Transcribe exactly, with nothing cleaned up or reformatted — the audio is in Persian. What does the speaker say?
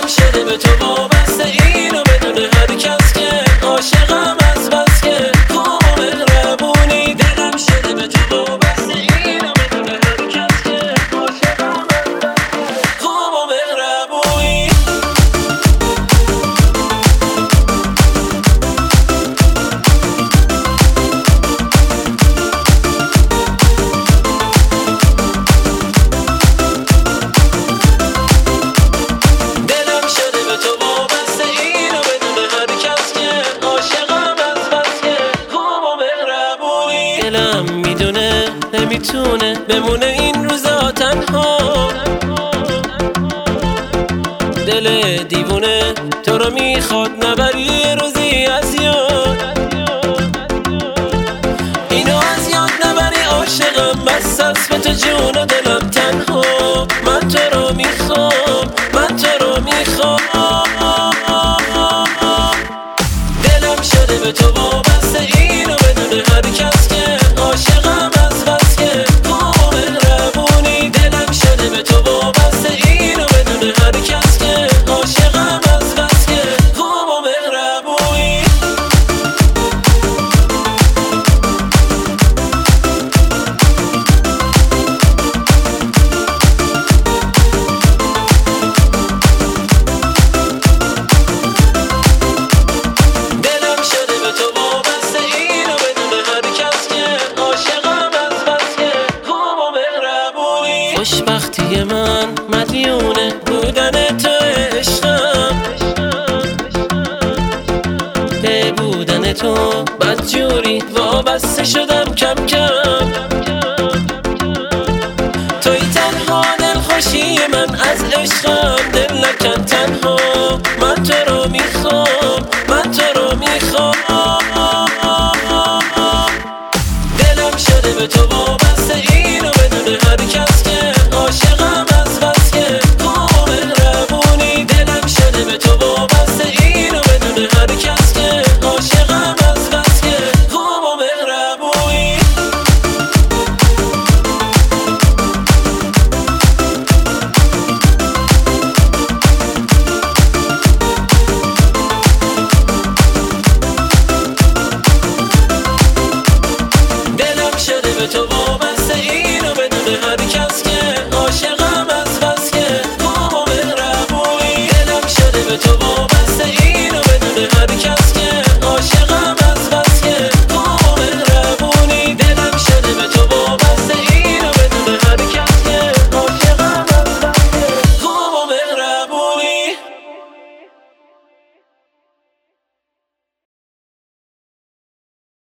دلم شده به تو وابسته، اینو بدونه هر کس که عاشقم از بس که خوب و مهربونی. دلم شده به تو وابسته، اینو بدونه هر کس که عاشقم از بس که خوب و مهربونی. دلم میدونه نمیتونه بمونه این روزا تنها، دل دیوونه تو رو میخواد نبری یه روزی از یاد، اینو از یاد نبری عاشقم بس است به تو جون و دلم تنها. من تو رو میخوام، من تو رو میخوام. دلم شده به تو وابسته، اینو بدونه هر کس که عاشقم از بس که خوب و مهربونی. دلم شده به تو وابسته، اینو بدونه هر کس که عاشقم از بس که خوب و مهربونی. دلم شده به تو وابسته، اینو بدونه هر کس که عاشقم از بس که خوب و مهربونی. خوشبختی من مدیونه بودن تو عشقم، به بودن تو بدجوری وابسته شدم کم کم. توی تنها دلخوشی من از عشقم، دل نکن